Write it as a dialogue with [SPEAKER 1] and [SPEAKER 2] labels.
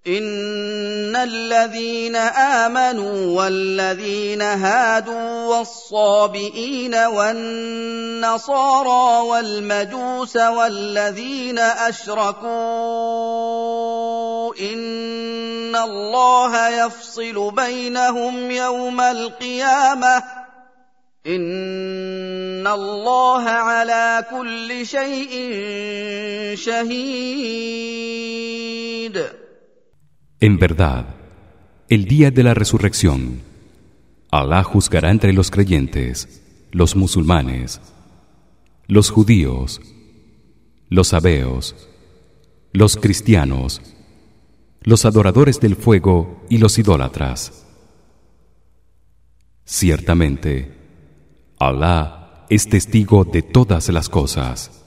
[SPEAKER 1] إن الذين آمنوا والذين هادوا والصابئين والنصارى والمجوس والذين أشركوا إن الله يفصل بينهم يوم القيامة إن الله على كل شيء شهيد.
[SPEAKER 2] En verdad, el día de la resurrección, Alá juzgará entre los creyentes, los musulmanes, los judíos, los sabeos, los cristianos, los adoradores del fuego y los idólatras. Ciertamente, Alá es testigo de todas las cosas.